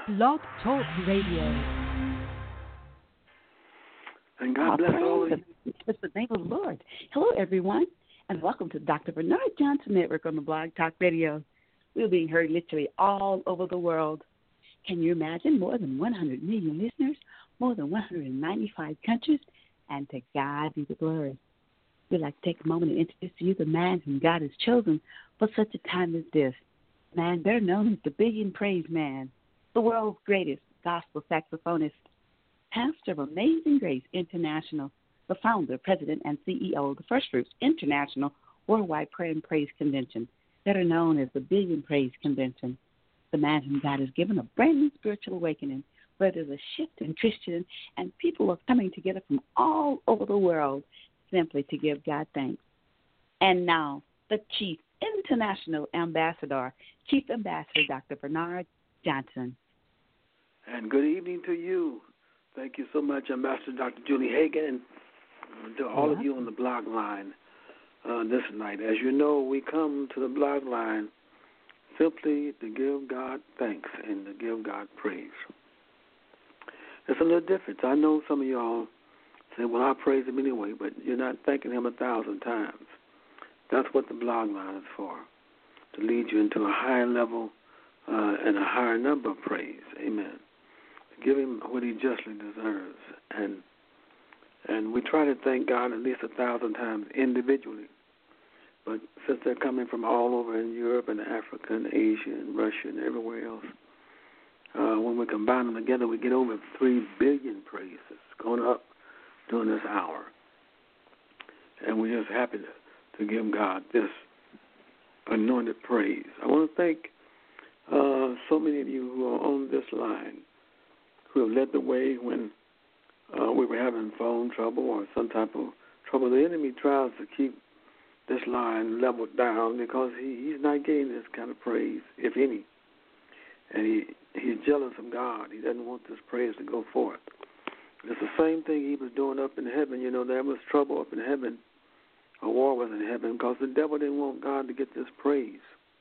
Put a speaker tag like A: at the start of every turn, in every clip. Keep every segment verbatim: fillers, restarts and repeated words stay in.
A: Blog Talk Radio.
B: And God bless all of you.
C: It's the name of the Lord. Hello, everyone, and welcome to Doctor Bernard Johnson Network on the Blog Talk Radio. We're being heard literally all over the world. Can you imagine more than one hundred million listeners, more than one hundred ninety-five countries, and to God be the glory. We'd like to take a moment and introduce to you the man whom God has chosen for such a time as this. Man better known as the Billion Praise Man, the world's greatest gospel saxophonist, pastor of Amazing Grace International, the founder, president, and C E O of the First Fruits International Worldwide Prayer and Praise Convention, better known as the Billion Praise Convention. The man whom God has given a brand new spiritual awakening, where there's a shift in Christian, and people are coming together from all over the world simply to give God thanks. And now, the Chief International Ambassador, Chief Ambassador Doctor Bernard Johnson.
B: And good evening to you. Thank you so much, Ambassador Doctor Julie Hagan, and to all
C: yeah.
B: of you on the blog line uh, this night. As you know, we come to the blog line simply to give God thanks and to give God praise. It's a little different. I know some of y'all say, well, I praise him anyway, but you're not thanking him a thousand times. That's what the blog line is for, to lead you into a higher level uh, and a higher number of praise. Amen. To give him what he justly deserves. And and we try to thank God at least a thousand times individually. But since they're coming from all over in Europe and Africa and Asia and Russia and everywhere else, uh, when we combine them together, we get over three billion praises going up during this hour. And we're just happy to to give God this anointed praise. I want to thank uh, so many of you who are on this line who have led the way when uh, we were having phone trouble or some type of trouble. The enemy tries to keep this line leveled down because he, he's not getting this kind of praise, if any. And he he's jealous of God. He doesn't want this praise to go forth. It's the same thing he was doing up in heaven. You know, there was trouble up in heaven. A war was in heaven because the devil didn't want God to get this praise.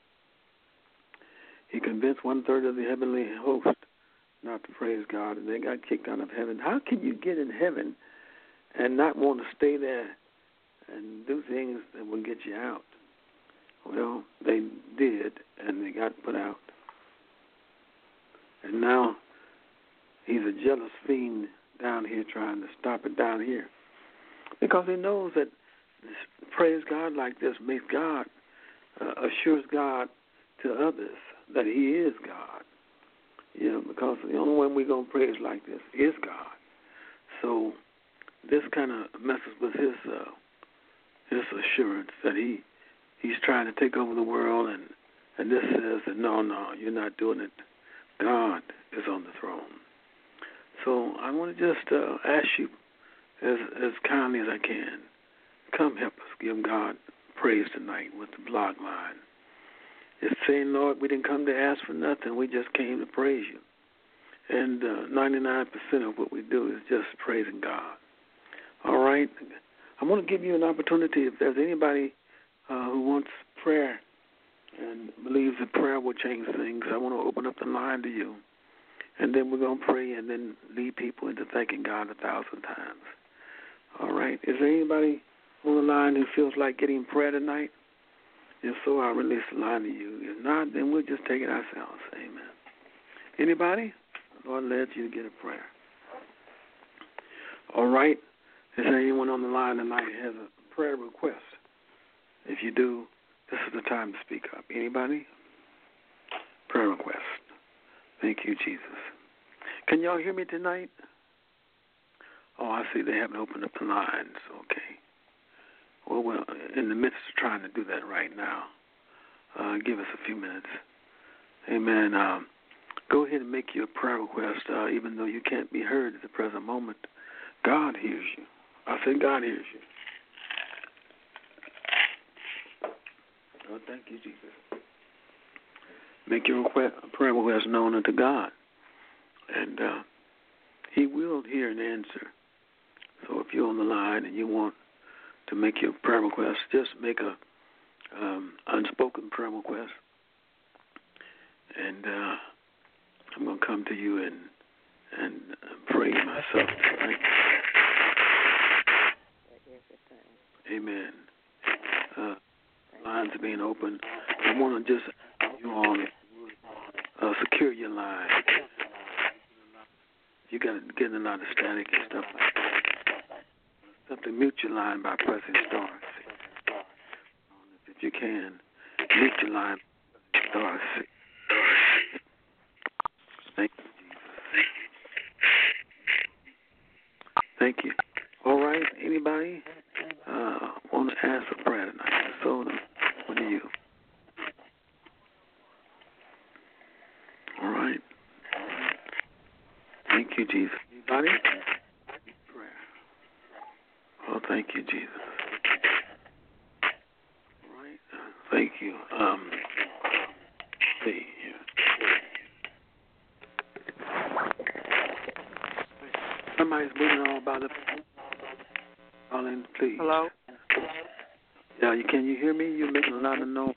B: He convinced one-third of the heavenly host not to praise God, and they got kicked out of heaven. How can you get in heaven and not want to stay there and do things that will get you out? Well, they did, and they got put out. And now he's a jealous fiend down here trying to stop it down here because he knows that praise God like this makes God, uh, assures God to others that he is God. You know, because the only one we're going to praise like this is God. So this kind of messes with his uh, his assurance that he he's trying to take over the world, and, and this says that no, no, you're not doing it. God is on the throne. So I want to just uh, ask you as as kindly as I can, come help us give God praise tonight with the blog line. It's saying, Lord, we didn't come to ask for nothing. We just came to praise you. And uh, ninety-nine percent of what we do is just praising God. All right? I want to give you an opportunity. If there's anybody uh, who wants prayer and believes that prayer will change things, I want to open up the line to you. And then we're going to pray and then lead people into thanking God a thousand times. All right? Is there anybody on the line who feels like getting prayer tonight? If so, I'll release the line to you. If not, then we'll just take it ourselves. Amen. Anybody? The Lord led you to get a prayer. All right. Is there anyone on the line tonight who has a prayer request? If you do, this is the time to speak up. Anybody? Prayer request. Thank you, Jesus. Can y'all hear me tonight? Oh, I see they haven't opened up the lines. Okay. Well, we're in the midst of trying to do that right now. Uh, give us a few minutes. Amen. Um, go ahead and make your prayer request, uh, even though you can't be heard at the present moment. God hears you. I said God hears you. Oh, thank you, Jesus. Make your request, prayer request known unto God, and uh, he will hear and answer. So if you're on the line and you want to make your prayer request, just make a um, unspoken prayer request. And uh, I'm going to come come to you and and pray myself. Right? Amen. Uh, lines are being open. I want to just you all uh, secure your line. You got to get a lot of static and stuff like that. Simply mute your line by pressing star six. If you can, mute your line by star six. Thank you, Jesus. Thank you. All right, anybody uh, want to ask for prayer tonight? So, what do you? All right. Thank you, Jesus. Anybody? Prayer. Oh, thank you, Jesus. All right. Thank you. Um, let's see here. Somebody's moving on about the. Colin, please.
D: Hello?
B: Yeah, you, can you hear me? You're making a lot of noise.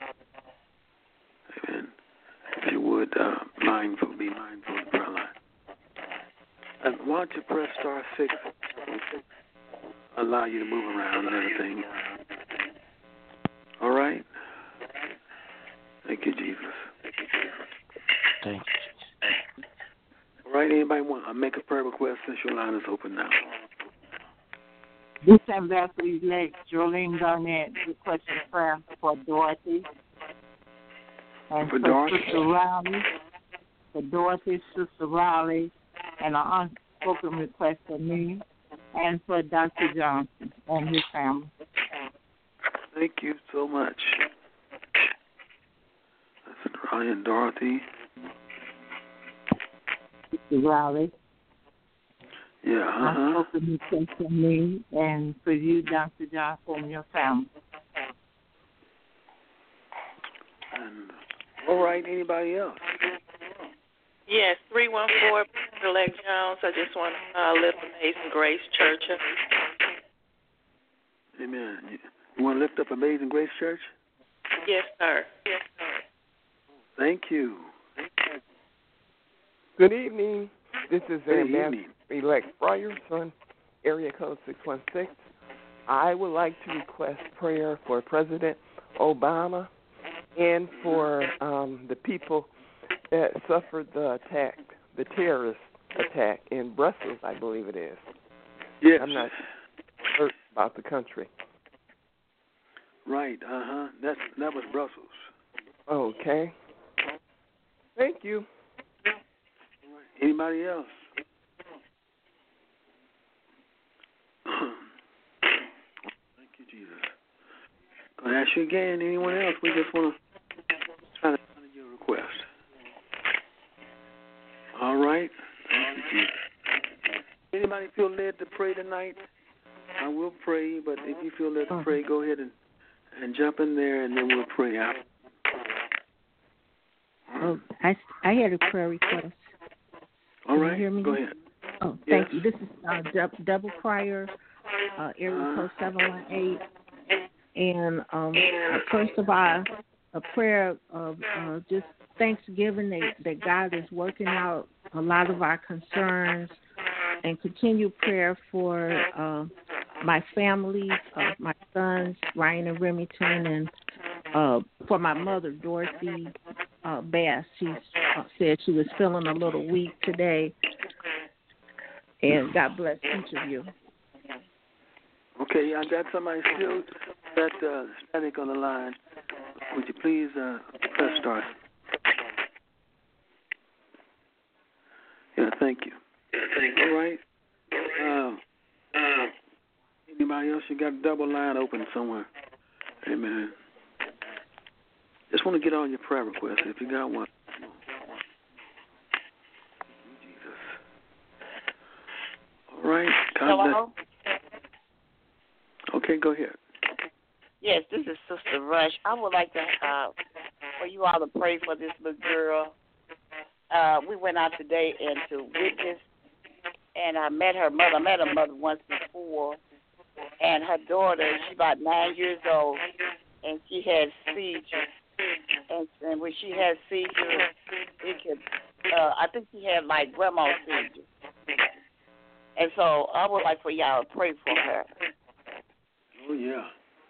B: Amen. If you would, uh, mindful, be mindful of the prayer line. And why don't you press star six? Allow you to move around and everything. All right? Thank you, Jesus.
D: Thank you.
B: All right, anybody want to make a prayer request since your line is open now?
D: This Ambassador-elect Jolene Garnett requesting prayer for Dorothy and
B: For
D: for,
B: Dorothy?
D: Sister Riley, for Dorothy, Sister Riley, and an unspoken request for me and for Doctor Johnson and his family.
B: Thank you so much. That's Ryan, Dorothy.
D: Sister Riley.
B: Yeah, uh-huh.
D: Unspoken request for me and for you, Doctor Johnson, and your family.
B: And, all right, anybody else?
E: Yes, three one four, Elect Jones. I just want to uh, lift Amazing Grace Church.
B: Amen. You, you want to lift up Amazing Grace Church?
E: Yes, sir. Yes, sir.
B: Thank you.
F: Good evening. This is
B: Good
F: Ambassador-elect Frierson, area code six one six. I would like to request prayer for President Obama and for um, the people that suffered the attack, the terrorist attack in Brussels, I believe it is.
B: Yes.
F: I'm not sure about the country.
B: Right, uh-huh. That's, that was Brussels.
F: Okay. Thank you.
B: Anybody else? Thank you, Jesus. Going to ask you again, anyone else? We just want to try to honor your request. All right. Thank you, Jesus. Anybody feel led to pray tonight? I will pray, but if you feel led to pray, go ahead and, and jump in there, and then we'll pray out.
A: Oh, I, I had a prayer request.
B: All right.
A: Can you hear me?
B: Go ahead.
A: Oh,
B: Yes.
A: thank you. This is uh, Dub- Double Crier, uh, area code seven one eight. And um, uh, first of all, a prayer of uh, just thanksgiving that, that God is working out a lot of our concerns, and continued prayer for uh, my family, uh, my sons, Ryan and Remington, and uh, for my mother, Dorothy uh, Bass. She uh, said she was feeling a little weak today. And God bless each of you.
B: Okay, I got somebody still got uh, static on the line. Would you please uh, press start? Yeah, thank you. Yeah, thank you. All right. Uh, uh, anybody else? You got a double line open somewhere. Amen. Just want to get on your prayer request if you got one. Jesus. All right. God
G: Hello?
B: bless. Okay, go ahead.
G: Yes, this is Sister Rush. I would like to, uh, for you all to pray for this little girl. Uh, we went out today and to witness, and I met her mother. I met her mother once before, and her daughter, she's about nine years old, and she had seizures. And, and when she has seizures, it could uh, I think she had like grandma seizures. And so I would like for y'all to pray for her.
B: Oh, yeah.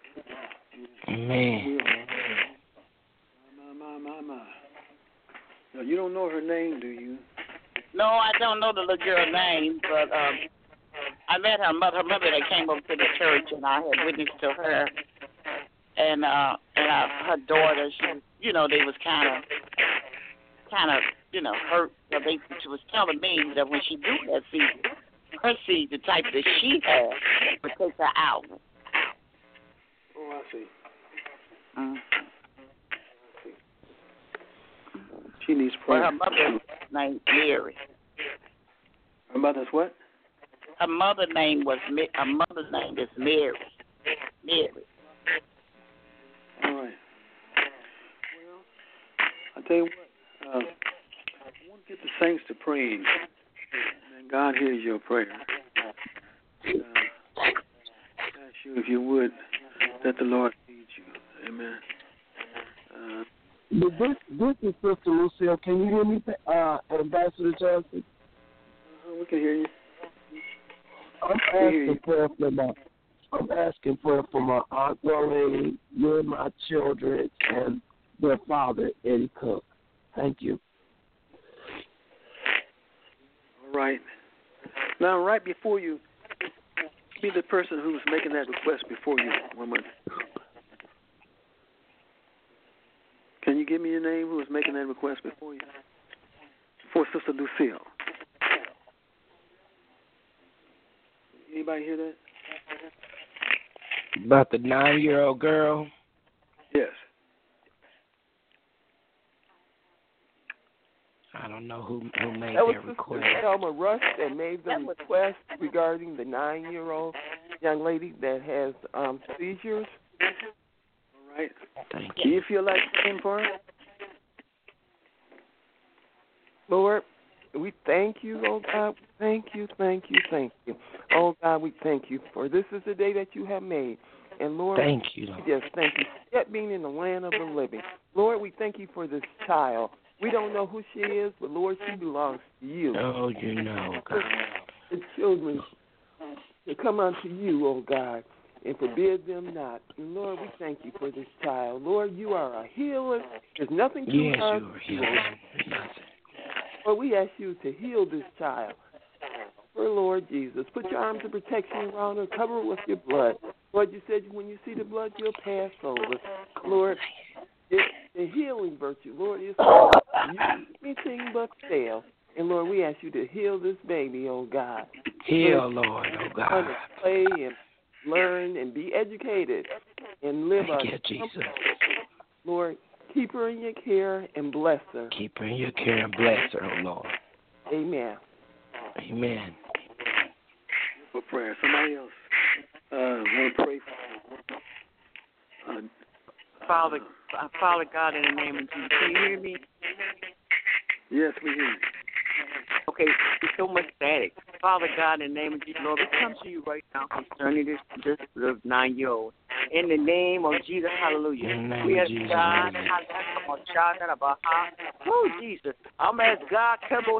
H: Man.
B: My, my, my, my. Now, you don't know her name, do you?
G: No, I don't know the little girl's name, but um, I met her mother. Her mother that came up to the church, and I had witnessed to her. And uh, and I, her daughter, she, you know, they was kind of, kind of, you know, hurt. So they, she was telling me that when she do that seizure, her seizure, the type that she had, would take her out.
B: Oh, I see.
G: Mm-hmm.
B: She needs prayer.
G: Well, her mother's name Mary.
B: Her mother's what?
G: Her mother's name was her mother's name is Mary. Mary.
B: All right. Well, I tell you what. Uh, I want to get the saints to praying, and God hears your prayer. Uh, ask you if you would let the Lord lead you. Amen. Uh,
I: This this is Sister Lucille. Can you hear me, uh, Ambassador Johnson?
B: uh, we can hear you.
I: I'm
B: hear you.
I: asking prayer for my I'm asking prayer for my aunt Lorraine, you and my children, and their father, Eddie Cook. Thank you.
B: All right. Now, right before you, be the person who's making that request before you. One minute. Can you give me your name? Who is making that request before you? For Sister Lucille. Anybody hear that?
H: About the nine-year-old girl?
B: Yes.
H: I don't know who who made
F: That was
H: that request.
F: Sister Selma Rush that made the request regarding the nine-year-old young lady that has um, seizures.
B: All right.
H: Thank
B: Do
H: you.
B: you feel like praying for her?
F: Lord, we thank you, oh God. Thank you, thank you, thank you. Oh God, we thank you for this is the day that you have made. And Lord,
H: Thank you, Lord.
F: we just thank you for yet being in the land of the living. Lord, we thank you for this child. We don't know who she is, but Lord, she belongs to you.
H: Oh, you know, God.
F: The children to come unto you, oh God, and forbid them not. And Lord, we thank you for this child. Lord, you are a healer. There's nothing too
H: Yes,
F: hard.
H: you are healing. Nothing.
F: Lord, we ask you to heal this child. For Lord Jesus, put your arms of protection around her, cover her with your blood. Lord, you said when you see the blood, you'll pass over. Lord, it's the healing virtue. Lord, it's anything but fail. And Lord, we ask you to heal this baby, oh God.
H: Heal, Lord, oh God.
F: Learn to play and learn and be educated and live
H: Thank
F: a
H: you, Jesus.
F: Lord, keep her in your care and bless her.
H: Keep her in your care and bless her, oh Lord.
F: Amen.
H: Amen.
B: For prayer. Somebody else uh, want to pray for uh,
J: Father, uh, Father God, in the name of Jesus, can you hear me?
B: Yes, we hear you.
J: Okay, there's so much static. Father God, in the name of Jesus, Lord, we come to you right now concerning this this little nine-year-old. In the name of Jesus, hallelujah.
H: In the name
J: we
H: of
J: ask
H: Jesus,
J: God,
H: hallelujah.
J: oh, Jesus. I'm asking God,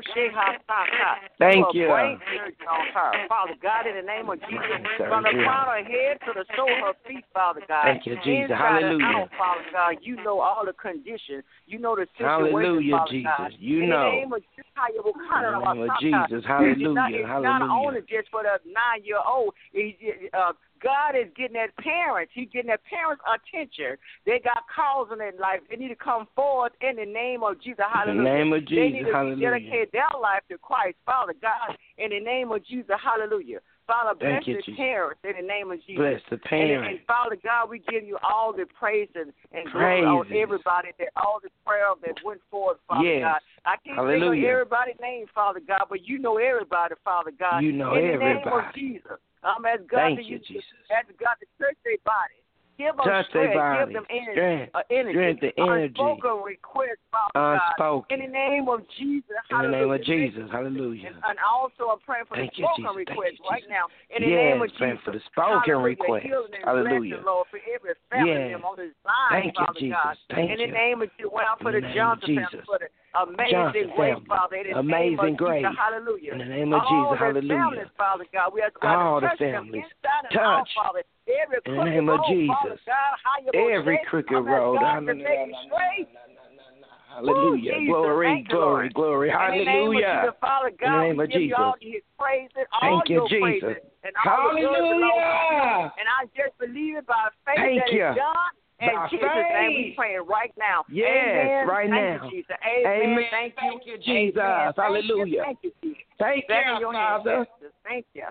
H: Thank
J: do a
H: you.
J: brain surgery on her. Father God, in the name of Jesus, from the crown of her head to the sole of her feet, Father God.
H: Thank you, Jesus.
J: Inside
H: Hallelujah.
J: and out, Father God, you know all the conditions. You know the situation,
H: Hallelujah,
J: Father
H: Jesus.
J: God.
H: You
J: in
H: know.
J: The name of Jesus,
H: In the name of Jesus. Hallelujah.
J: It's not, it's
H: Hallelujah.
J: not only just for the nine-year-old. Uh, God is getting that parents. He's getting that parents' attention. They got calls in their life. They need to come forward in the name of Jesus. Hallelujah.
H: In the name of Jesus.
J: They need to
H: Hallelujah.
J: dedicate their life to Christ. Father God, in the name of Jesus. Hallelujah. Father, bless
H: Thank you,
J: the
H: Jesus.
J: parents in the name of Jesus.
H: Bless the parents.
J: And, and Father God, we give you all the praise and, and glory on
H: Praises.
J: everybody, that all the prayer that went forward, Father
H: Yes.
J: God. I can't
H: Hallelujah.
J: think of everybody's name, Father God, but you know everybody, Father God.
H: You know
J: in the name
H: everybody.
J: of Jesus. I'm asking God
H: Thank
J: to
H: you,
J: use,
H: Jesus.
J: ask God to touch their body. Give them
H: Touch
J: strength.
H: their body.
J: Give them energy.
H: Strength.
J: Uh, energy.
H: Strength and energy.
J: Unspoken request, Father
H: Unspoken.
J: God. In the name of Jesus.
H: In the name of
J: Hallelujah.
H: Jesus. Hallelujah.
J: And, and also I'm praying for
H: Thank
J: the
H: you,
J: spoken
H: Jesus.
J: request
H: Thank you,
J: right
H: Jesus.
J: now. In the
H: Yes,
J: name of
H: praying
J: Jesus.
H: for the spoken
J: Hallelujah.
H: request.
J: Healing and
H: Hallelujah.
J: blessing, Lord, for every family
H: Yes.
J: member on this line,
H: Thank you,
J: Father
H: Jesus.
J: God.
H: Thank
J: in the
H: you.
J: name of Jesus. Well, for
H: In
J: the
H: the name of
J: Johnson
H: Jesus.
J: family, for the amazing
H: Johnson
J: grace,
H: family.
J: Father. In the
H: Amazing
J: name of
H: grace.
J: Jesus, hallelujah.
H: In the name of
J: all
H: Jesus,
J: the
H: hallelujah.
J: Families, Father God, we ask God
H: All
J: to
H: the
J: touch them
H: families.
J: inside and out,
H: Touch.
J: Father. Every
H: In the name of
J: road,
H: Jesus.
J: Father God, how you
H: Every
J: say,
H: crooked
J: I'm
H: road.
J: God to
H: Hallelujah.
J: make it straight.
H: Hallelujah.
J: Ooh, Jesus,
H: Glory,
J: thank you,
H: glory,
J: Lord.
H: glory.
J: In the name of
H: Hallelujah.
J: Jesus, Father
H: In the
J: God,
H: name
J: we
H: of
J: give you all
H: Jesus.
J: his praises, all
H: Thank you,
J: your
H: Jesus.
J: praises, and all the good belongs to
H: Hallelujah.
J: you. And I just believe it by faith
H: Thank
J: that
H: you.
J: it's done. In
H: By
J: Jesus' name, we
H: faith.
J: praying right now.
H: Yes,
J: Amen.
H: right
J: Thank
H: now.
J: you, Jesus. Amen.
H: Amen.
J: Thank you,
H: Thank you, Jesus.
J: Amen.
H: Hallelujah.
J: Thank you, Jesus.
H: Thank
J: Back in
H: you,
J: your hands,
H: Father.
J: Jesus. Thank you.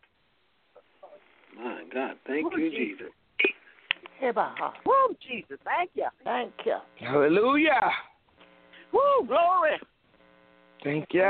B: My God, thank
J: Woo,
B: you,
J: Jesus.
B: Jesus.
J: Woo, Jesus. Thank you.
G: Thank you.
H: Hallelujah.
J: Woo, glory.
H: Thank you.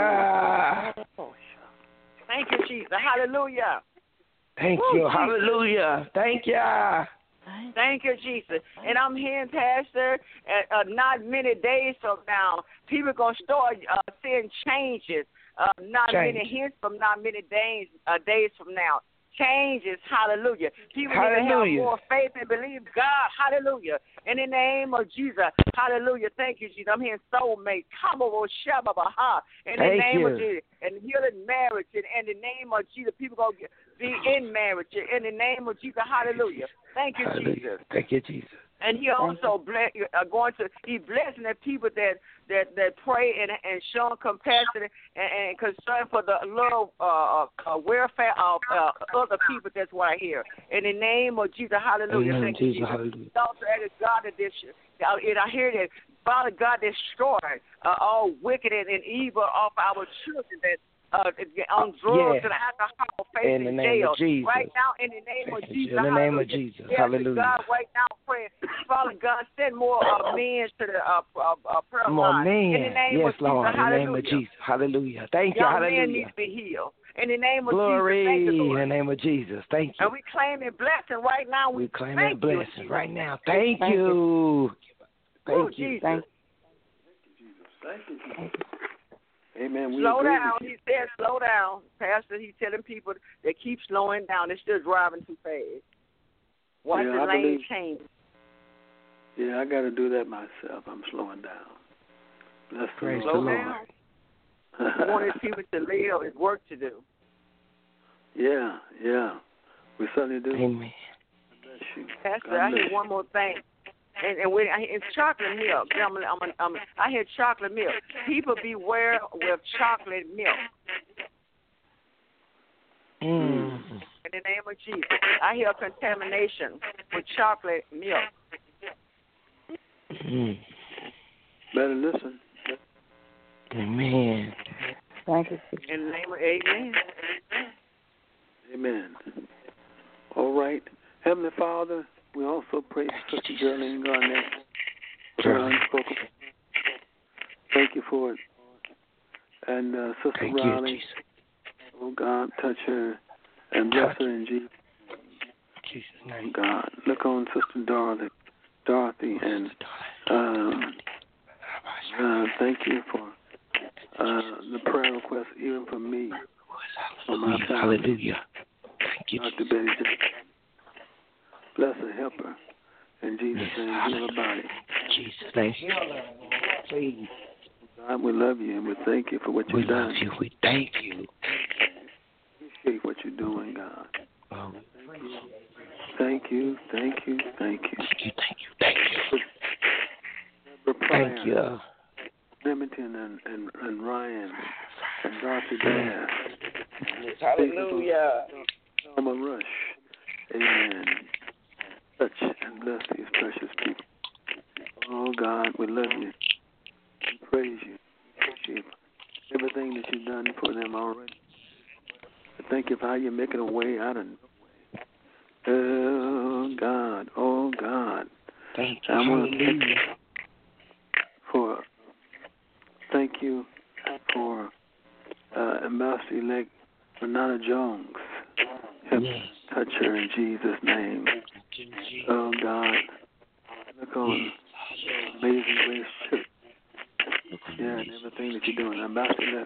J: Thank you, Jesus. Hallelujah.
H: Thank
J: Woo,
H: you.
J: Jesus.
H: Hallelujah. Thank you.
J: Thank you, Jesus. And I'm hearing, Pastor, uh, uh, not many days from now, people are going to start uh, seeing changes. Uh, not
H: Change.
J: many hints from not many days uh, days from now. Changes, hallelujah. People
H: Hallelujah.
J: need to have more faith and believe God, hallelujah. In the name of Jesus, hallelujah. Thank you, Jesus. I'm hearing soulmate, Kamabo Shababaha. In the
H: Thank
J: name
H: you.
J: of Jesus, and healing marriage, and in the name of Jesus, people going to be in marriage. In the name of Jesus, hallelujah. Thank you,
H: Hallelujah.
J: Jesus.
H: Thank you, Jesus.
J: And he also bless, uh, going to he blessing the people that that, that pray and and showing compassion and, and concern for the little uh, uh, welfare of uh, other people. That's what I hear. In the name of Jesus, hallelujah.
H: Amen,
J: Thank you,
H: Jesus,
J: Jesus.
H: hallelujah.
J: Also, that is God that this, and I hear that Father God destroy uh, all wicked and, and evil off our children that. Uh, on drugs
H: Yeah.
J: and alcohol,
H: In the
J: facing
H: name
J: jail.
H: of Jesus.
J: Right now, in the name of Jesus.
H: In the name of
J: hallelujah.
H: Jesus.
J: Yes,
H: Hallelujah.
J: God, right now, praying. Father God, send more uh, men to the uh, uh, uh, prayer
H: More
J: line.
H: men.
J: In the name
H: Yes,
J: of Jesus.
H: Lord. In the
J: Hallelujah.
H: name of Jesus. Hallelujah. Thank you.
J: Young
H: Hallelujah.
J: men need to be healed. In the name of
H: Glory.
J: Jesus. Thank you,
H: In
J: Lord.
H: the name of Jesus. Thank you.
J: And we claim it blessing right now. We,
H: We claim
J: thank
H: that
J: you,
H: blessing
J: Jesus.
H: right now. Thank,
C: Thank
H: you. Thank
J: Oh,
H: you.
J: Jesus.
C: Thank
B: Thank you, Jesus. Amen. We
J: Slow
B: agree
J: down.
B: with you.
J: He said slow down. Pastor, he's telling people they keep slowing down. They're still driving too fast. Watch
B: Yeah,
J: the
B: I
J: lane
B: believe-
J: change.
B: Yeah, I got to do that myself. I'm slowing down. Bless the
H: Praise
B: Lord.
H: the
J: Slow
H: Lord.
J: down. We want his people to live. It's work to do.
B: Yeah, yeah. We certainly do.
H: Amen.
B: Bless you.
J: Pastor,
B: God
J: I
B: bless
J: hear
B: you.
J: one more thing. And, and when I, it's chocolate milk. I'm, I'm, I'm, I hear chocolate milk. People beware with chocolate milk.
H: Mm.
J: In the name of Jesus. I hear contamination with chocolate milk.
H: Mm.
B: Better listen.
H: Amen.
C: Thank you.
J: In the name of Amen.
B: Amen. All right. Heavenly Father, we also pray for Sister Geraldine Garnett. For her unspoken. Thank you for it. And uh, Sister
H: Thank you,
B: Riley,
H: Jesus.
B: oh God, touch her and bless her in Jesus'
H: Jesus' name.
B: God. Look on Sister Dorothy, Dorothy and um, uh, thank you for uh, the prayer request, even for me, for my
H: Hallelujah.
B: family.
H: Hallelujah. Thank you,
B: Doctor
H: Jesus.
B: Betty, bless her, help her. In Jesus'
H: Yes,
B: name, heal her body.
H: Jesus' name. Please.
B: God, we love you and we thank you for what
H: We
B: you've done.
H: love you. We thank you.
B: Appreciate what you're doing, God.
H: Oh,
B: Thank you, thank you, thank you.
H: thank you, thank you, thank you.
B: Deborah
H: Thank
B: Pryor,
H: you.
B: Remington and, and, and Ryan and Darcy Bass.
H: Hallelujah.
B: Alma Rush. Amen. Touch and bless these precious people. Oh, God, we love you. We praise you. Appreciate everything that you've done for them already. I thank you for how you're making a way out of no way. Oh, God. Oh, God.
H: Thank you.
B: I want to thank
H: Hallelujah.
B: you for, thank you for uh, Ambassador-elect Renata Jones. Help
H: Yes.
B: touch her in Jesus' name. Oh, God. Look on Amazing Grace Church. Yeah, and everything that you're doing. Ambassador,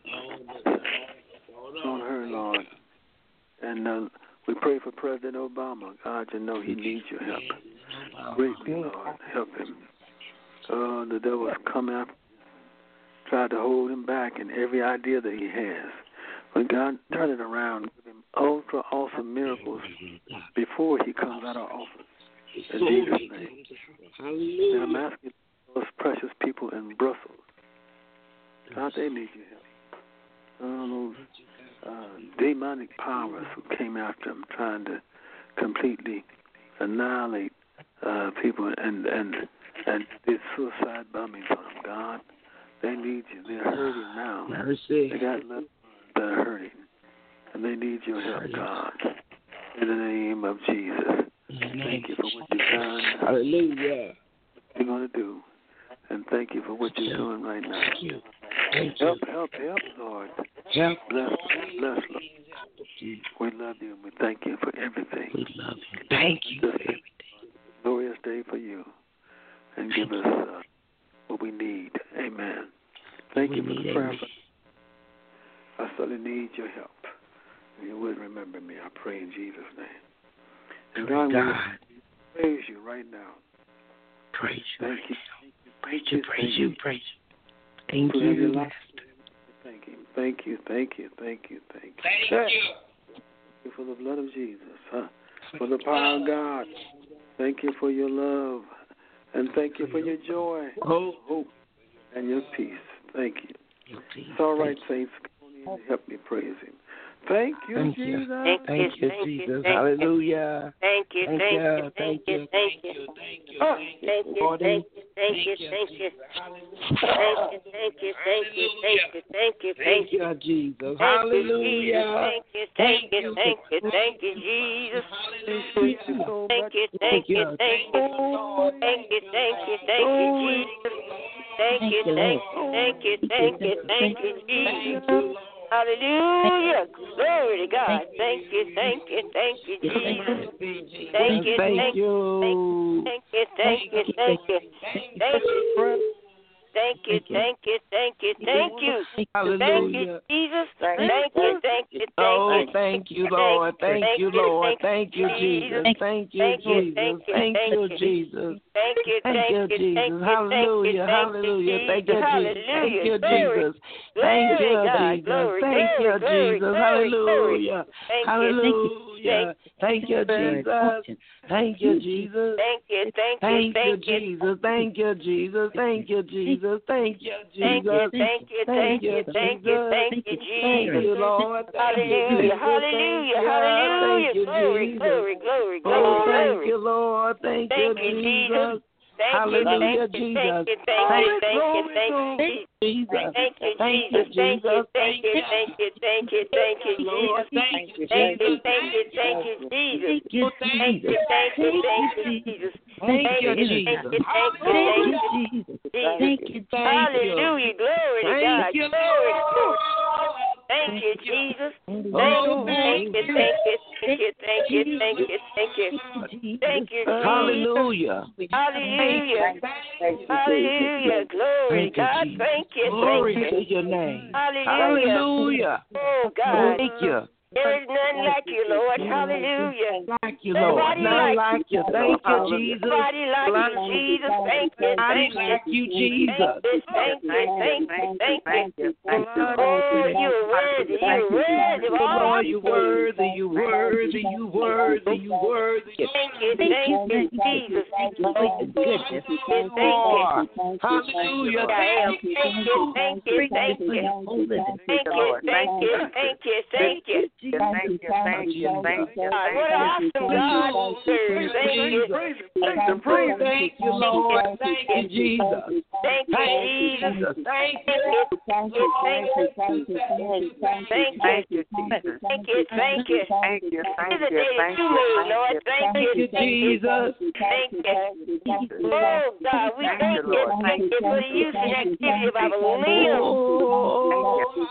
B: on her, Lord. And uh, we pray for President Obama. God, you know he needs your help. Greatly, Lord. Help him. Oh, the devil's come after tried to hold him back in every idea that he has. When God turned it around, give him ultra awesome miracles before he comes out of office. In Jesus' name. And I'm asking those precious people in Brussels, God, they need your help. Uh, those uh, demonic powers who came after him, trying to completely annihilate uh, people and and and did suicide bombings on them. God, they need you. They're hurting now.
H: Mercy.
B: They got loved that are hurting, and they need your help, God. In the name of Jesus. Thank you for what you've done.
H: Hallelujah.
B: What you're going to do. And thank you for what you're doing right now.
H: Thank you. Thank
B: help,
H: you.
B: help, help, Lord.
H: Help.
B: Bless, bless, Lord. We love you and we thank you for everything.
H: We love you. Thank you for everything.
B: Glorious day for you. And give us uh, what we need. Amen. Thank
H: we
B: you for the prayer.
H: Amen.
B: I certainly need your help. If you would remember me, I pray in Jesus' name. And God,
H: God.
B: we praise you right now.
H: Praise you.
B: Thank you.
H: Praise you. Praise you. Praise you. Thank
B: For
H: you.
B: your life. Thank you. Thank you. Thank you. Thank you. Thank you.
H: Thank you.
B: Thank you for the blood of Jesus. Huh? For the power of God. Thank you for your love. And thank you for your joy,
H: hope,
B: hope and your peace. Thank you.
H: Peace.
B: It's all right, saints. Come on in and help me praise him. Thank you,
H: thank
B: Jesus.
H: You. Thank, thank you,
G: thank
H: Jesus.
G: You,
H: Hallelujah.
G: Thank you, thank you, thank you, thank you, thank you, thank you, thank you, thank you, thank you, thank you, thank you, thank you, thank you,
H: thank you, Jesus. Hallelujah.
G: Thank you, thank you, thank you, thank you, Jesus. Thank you, thank you, thank you, thank you, thank you, thank you, thank you, Jesus. Thank you, thank you, thank you, thank you, thank you, Jesus. Hallelujah. Glory to God. Thank you, thank you, thank you, Jesus. Thank you, thank you, thank you, thank you, thank you, thank you. Thank you, thank you, thank you, thank you. Thank you, Jesus. Thank you, thank you, thank you.
H: Oh, thank you, Lord. Thank you, Lord. Thank you, Jesus. Thank you, Jesus. Thank you, Jesus.
G: Thank you,
H: thank you, Jesus. Hallelujah, hallelujah. Thank you, Jesus. Thank you, Jesus. Thank you, Jesus. Thank you, Jesus. Hallelujah. Hallelujah. Thank you, Jesus. Thank you, Jesus.
G: Thank you, thank
H: you,
G: thank
H: you, Jesus. Thank you, Jesus. Thank you, Jesus. Thank you, Jesus.
G: Thank you, thank you, thank you, thank you, Jesus.
H: Thank you, Lord.
G: Hallelujah, hallelujah, hallelujah. Glory, glory, glory, glory.
H: Thank you, Lord. Thank you, Jesus. Hallelujah, Jesus.
G: Thank you, thank you, thank you, thank you,
H: Jesus.
G: Thank you, Jesus. Thank you, thank you, thank you, thank you, thank you, Jesus. Thank you, thank you, thank you, thank you, Jesus. Thank you, thank you, thank you, Jesus. Thank you, Jesus. Thank you, thank you, thank you, Jesus. Hallelujah, glory to God. Glory, glory. Thank you, Jesus. Thank you, thank you, thank you, thank you, thank you, thank you, thank you, thank you, Jesus.
H: Hallelujah.
G: Hallelujah. Hallelujah. Glory, God. Thank you.
H: Glory
G: thank
H: to
G: you.
H: your name.
G: Hallelujah.
H: Hallelujah.
G: Oh, God.
H: Thank you.
G: There is none like you, Lord. Hallelujah.
H: Like you, Lord.
G: Nobody
H: None
G: like
H: like you. Thank you, Jesus.
G: Nobody like you, Jesus. Thank you.
H: Nobody
G: Thank
H: like you,
G: you.
H: Jesus.
G: Thank you. Thank you. Thank you. Oh, you're worthy. You're worthy.
H: Oh, you worthy. You worthy. You worthy. You worthy.
G: Thank you. Thank you, Jesus. Thank you for your goodness. Thank you.
H: Hallelujah.
G: Thank you. Thank you. Thank you. Thank you. Thank you. Thank you. Thank you. Thank you. Thank you.
J: Thank you, thank you, thank you.
G: God, what an awesome God we serve. Thank you.
H: Thank you, Lord. Thank you, Jesus.
G: Thank you, Jesus.
H: Thank
G: you. Thank you. Thank you. Thank you.
J: Thank you, Jesus.
G: Thank you. Thank you.
J: Thank you, thank
G: This is the
J: you,
G: day that
J: thank
G: you
J: you,
G: made, Lord.
J: thank
G: Thank you,
H: Jesus.
G: Thank you. Oh, God, we thank you. Thank you for the use and activity of our limbs.
H: Oh,
G: Thank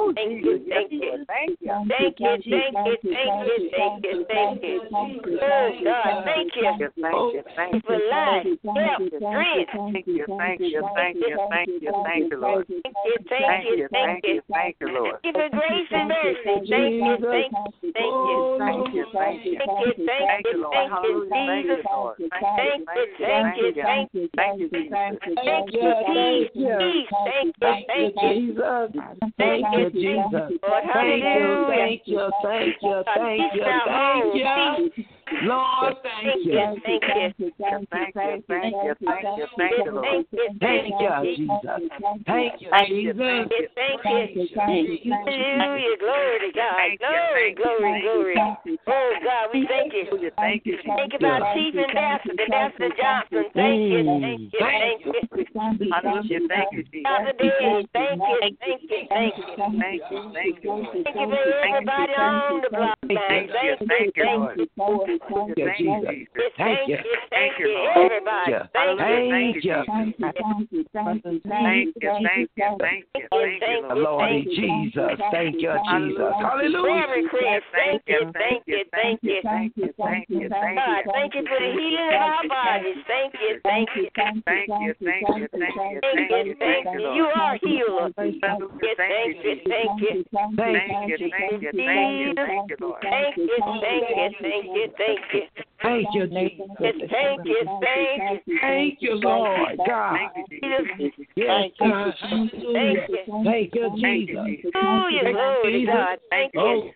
J: Oh,
E: thank you,
J: Jesus.
E: thank you.
J: Thank you.
E: Thank you, thank you, thank you, thank you, thank you. Oh, God, thank you.
J: Thank you, thank you,
E: For life, health, strength.
J: thank you, thank you, thank you, thank you, thank you, Lord.
E: Thank you, thank you, thank you.
J: Thank you, Lord.
E: Thank you for grace and mercy. Thank you, thank you, thank you.
J: Thank you, thank you.
E: Thank you, thank you,
J: Lord.
E: thank you,
J: Hallelujah. Thank
E: Jesus.
J: you, Lord.
E: Thank you, thank you, thank you.
J: Thank you, Jesus.
E: Thank you, peace, peace. Thank you, thank you.
H: Jesus.
E: Thank
H: Thank
E: you,
H: you, Jesus.
E: Lord.
H: Thank you,
E: Hallelujah.
H: thank you, thank you, thank you, thank you. Lord, thank you.
E: Thank you, thank you.
J: Thank you, thank you, thank you, thank you, Lord.
H: Thank you, Jesus. Thank you, Jesus.
E: Thank you. Hallelujah. Glory to God. Glory, glory, glory. Oh, God, we thank you.
J: Thank you.
E: Thank you about Chief Ambassador, Ambassador Johnson. Thank you, thank you, thank you.
J: Hallelujah. Thank you, Jesus.
E: Father David, thank you, thank you, thank you.
J: Thank you, thank you.
E: Thank you for everybody on the block line. Thank you,
J: Thank you,
E: thank you.
J: Lord.
H: Thank you, Jesus.
E: Thank you, thank you,
J: Lord.
E: everybody. Thank you.
H: Thank you.
J: Thank you, thank you, thank you, thank you, thank you,
E: Thank you,
H: Lord
E: thank you.
H: Jesus. Thank you, Jesus. Hallelujah.
E: Prayer request. Thank you, thank you, thank you.
J: thank you, thank you, thank
E: God,
J: you.
E: thank you for the healing of our bodies. Thank you, thank you.
J: Thank you, thank you, thank you,
E: Thank
J: thank
E: you,
J: you,
E: thank you. You are healer. Thank you, thank you, thank you.
J: Thank you, thank you, thank you, thank you, Lord.
E: Thank you, thank you, thank you, thank you.
H: Thank you, Jesus.
E: Yes, thank you, thank you.
H: Thank you, Lord God. Yes, God.
E: Thank you.
H: Thank you, Jesus.
E: Hallelujah, glory to God. Thank you.
H: Oh,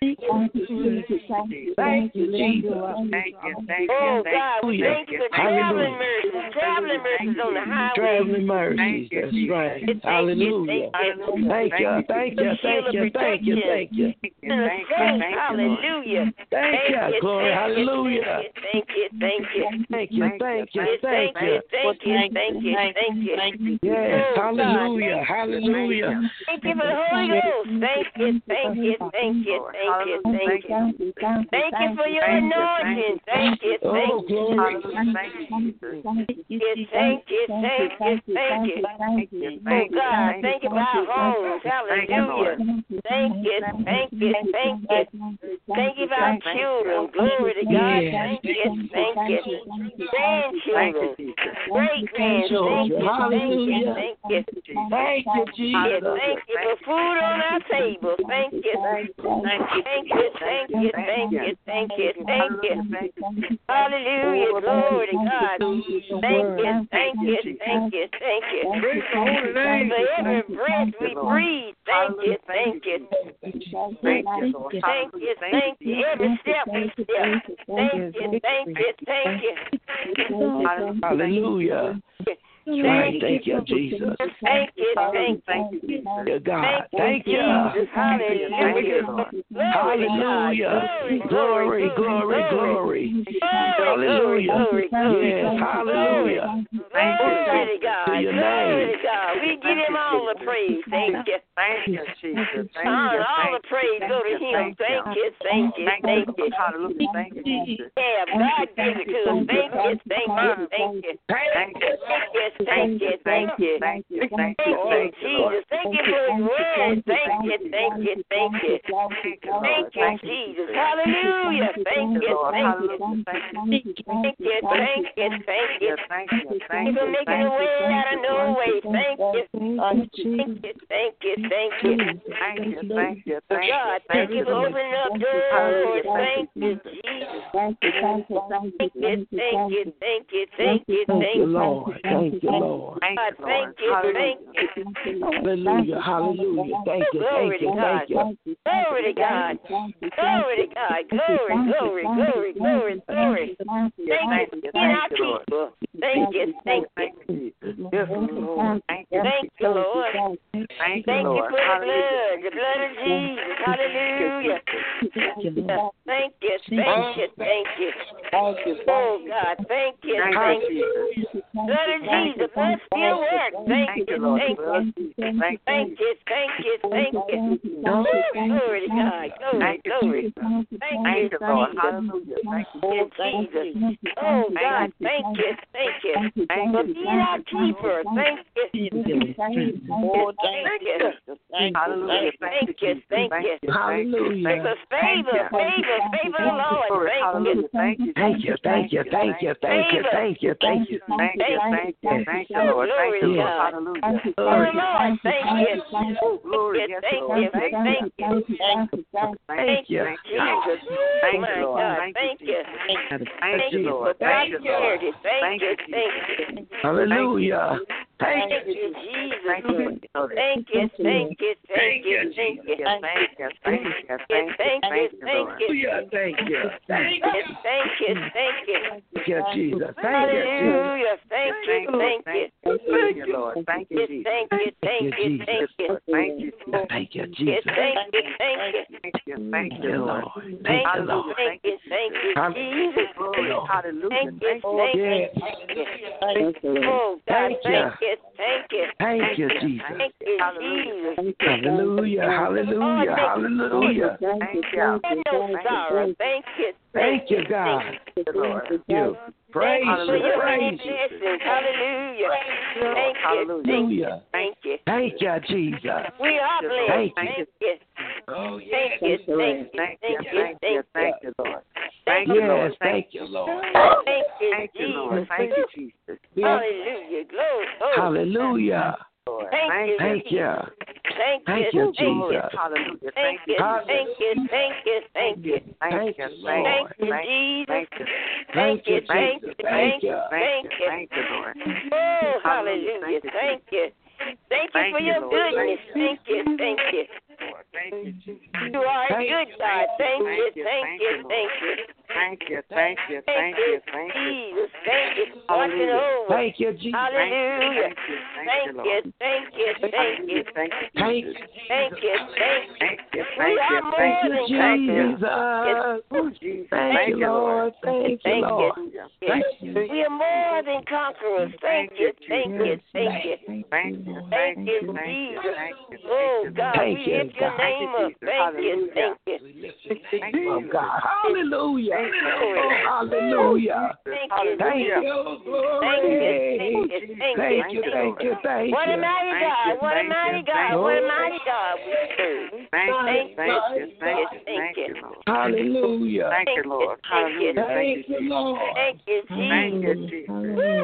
H: thank you, Jesus.
J: Thank you, thank
E: Oh,
J: you,
E: God, we thank you for traveling mercies, traveling mercies on the highway.
H: Traveling mercies, that's right. Hallelujah. Thank you, thank you, thank you, thank you, thank you.
E: Hallelujah.
H: Thank you, glory, hallelujah.
E: Thank you, thank you.
H: Thank you, thank you, thank you.
E: Thank you, thank you, thank you.
H: Yes, hallelujah, hallelujah.
E: Thank you for the Holy Ghost. Thank you, thank you, thank you, thank you, thank you. Thank you for your anointing. Thank you,
H: Oh,
E: thank you.
H: glory.
E: Thank you, thank you, thank you, thank you. Oh, God, thank you for our homes. Hallelujah. Thank you, thank you, thank you. Thank you for our children. Glory to God. Thank you, thank you. Grandchildren, great grandchildren.
H: Hallelujah.
E: Thank you, thank you.
H: Thank you, Jesus.
E: Thank you for food on our table. Thank you. Thank you, thank you, thank you, thank you, thank you. Hallelujah, glory to God. Thank you, thank you, thank you, thank you. For every breath we breathe, thank you, thank you. Thank you, thank you, thank you. Every step we step. Thank you, thank you, thank you.
H: Hallelujah. Right, thank you, Jesus.
E: Thank you, thank you.
H: Dear God, thank you.
E: Hallelujah.
H: Hallelujah. Glory, glory, glory. Hallelujah. Yes, hallelujah.
E: Glory to God.
H: To your
E: Glory
H: name.
E: to God. We give him all the praise. Thank you.
J: Thank you, Jesus. Thank
E: Honor,
J: you,
E: all the praise go to him. Thank you, thank you, thank you.
J: Hallelujah. Thank you, Jesus.
E: Yeah, God gave it to us. Thank you, thank you, thank you.
J: Thank you.
E: Thank you, thank you, thank you.
J: Thank you, thank
E: Thank
J: you,
E: you,
J: thank you, Lord.
E: Jesus. Thank you for his word. Thank you, thank you, thank you. Thank you, Jesus. Hallelujah. Thank you, thank you. Thank you, thank you, thank you.
J: Thank you,
E: Thank you
J: thank
E: for
J: you,
E: making
J: thank
E: a way out of no way. Thank you.
A: Thank you,
E: Thank you, thank you, thank you.
J: Thank you, thank you, thank you.
E: God, thank you for opening up doors. Thank you, Jesus.
A: thank you, thank you, thank you,
E: Thank you, thank you, thank you, thank you,
H: Thank
E: thank
H: you,
E: you.
H: Lord. Thank you, Lord.
E: God, thank you, thank you.
H: Hallelujah, hallelujah. Thank you,
E: Glory
H: thank
E: to
H: you,
E: God.
H: thank you.
E: Glory to God. Glory to God. Glory, glory, glory, glory, glory. Thank you for our people. Thank you, thank you.
J: Yes, Lord. Thank you.
E: Thank you, Lord.
J: Thank you,
E: Thank you
J: Lord.
E: for the blood, the blood of Jesus. Hallelujah. Thank you, thank you, thank you. Oh, God, thank you, thank you. Blood of Jesus, blood still works. Thank you, thank you. Thank you, thank you, thank you. Glory to God. Glory, glory, glory. Thank you,
J: Thank you, Lord. Hallelujah.
E: Thank you, Jesus. Oh, God, thank you, thank you. For being our keeper. Thank you. Thank you.
J: Hallelujah.
E: Thank you, thank you.
H: Hallelujah.
E: For favor, favor, favor the Lord. Thank you.
H: Thank you, thank you, thank you, thank you, thank you, thank you.
J: Thank you, thank you, thank you, Lord.
E: Glory to God.
J: Hallelujah.
E: Oh, Lord, thank you.
J: Glory,
E: Thank
J: yes,
E: you,
J: Lord.
E: thank you, thank you.
H: Thank you.
E: Jesus.
J: Thank
E: My
J: you, Lord.
E: God,
J: Thank
E: thank
J: you.
E: you.
J: Thank you, Lord.
E: for
J: Thank you, Lord.
E: prosperity. Thank
J: Thank
E: you,
J: you,
E: thank you.
H: Hallelujah. Thank
E: Thank
H: you.
E: you, Jesus.
J: Thank you.
E: Thank you, thank you, thank you, thank you.
J: Thank you, thank you, thank you,
E: Thank you, thank you.
H: Hallelujah. Thank you. Thank you.
E: Thank you, thank you.
H: Thank you, Jesus. Thank you, Jesus.
E: Hallelujah. Thank you, thank you.
J: Thank you, Lord. Thank you, Jesus.
E: Thank you, thank you, thank you.
J: Thank you, Jesus.
H: Thank you,
E: Yes,
H: Jesus.
E: thank you, thank you.
J: Thank you, thank
H: Thank
J: you,
H: you,
J: Lord.
H: Lord.
E: Thank
H: Thank you,
E: you,
H: Lord.
E: thank you, thank you, Jesus.
J: Glory, hallelujah.
E: Thank you,
J: Thank you.
E: thank you, thank you. Oh, God,
H: Thank you.
E: thank you, thank you.
H: Thank you, Jesus.
E: Thank you, Jesus.
H: Hallelujah. Hallelujah. Hallelujah.
J: Thank you.
E: No sorrow. Thank you.
H: Thank you, God.
J: Thank you, Lord.
H: You. Praise
E: Thank you for
H: you.
E: your many
H: Praise you.
E: blessings. Hallelujah. Thank you.
H: Hallelujah.
E: Thank you.
H: Thank you, Jesus.
E: We are blessed.
H: Thank
E: Thank
H: you.
E: you.
H: Oh,
E: Thank you. Thank you.
J: Thank
E: Thank
J: you,
E: you.
J: thank you,
E: Thank
J: thank
E: you.
J: you, Lord.
E: Thank
J: Thank you,
E: you.
J: Lord.
H: Yes, thank you, Lord.
E: Thank you,
J: Thank you, Lord.
E: Jesus.
J: Thank you, Jesus.
E: Hallelujah. Glory. Oh,
H: Hallelujah.
J: Lord.
E: Thank you.
H: Thank you.
E: Thank
H: Thank
E: you.
H: you, Jesus.
J: Hallelujah.
E: Thank you. Thank you. Thank you. Thank you.
H: Thank you, Lord.
E: Thank you, Jesus.
H: Thank you,
E: Thank
H: Jesus.
E: you.
H: Thank you.
E: Thank you.
J: Thank you, Lord.
E: Oh, hallelujah. Thank you. Thank you for your goodness. Thank you. Thank you.
J: Thank you, Jesus.
E: You are a good God. Thank you. Thank you. Thank you.
J: Thank you, thank you,
E: Thank
J: thank
E: you,
J: you, thank you.
E: Jesus. Thank you. Watching over.
H: Thank you, Jesus.
E: Hallelujah. Thank you. Thank you. Thank you.
J: Thank you,
H: Thank you.
E: Thank you. Thank you.
J: thank you,
E: We
J: thank
E: are
J: you,
E: more
J: thank
E: than
J: you,
E: conquerors.
H: Jesus. Thank you, Lord. Thank you,
E: Thank
H: Lord.
E: you. We are more than conquerors. Thank you. Thank you. Thank you.
J: thank you,
E: Thank you,
J: thank you,
E: Jesus.
J: thank you.
E: Oh, God,
H: Thank
E: we
H: you,
E: lift your
H: God.
E: name up. Thank you. Thank you.
J: Thank you,
H: Oh, God. Hallelujah. Oh, hallelujah.
E: Thank you.
H: Thank you.
E: Thank you. Thank you.
H: Thank you. Thank you. Thank
E: What a
H: you.
E: mighty God. What a mighty God. What a mighty God we serve.
J: Thank you,
E: Thank
J: thank you,
E: you.
J: thank you,
E: Thank
J: thank you,
E: you.
J: Lord.
H: Hallelujah.
J: Thank you, Lord.
E: Thank you.
J: Hallelujah.
H: Thank you, Lord.
E: Thank you,
J: Thank
E: Jesus.
J: you, Jesus.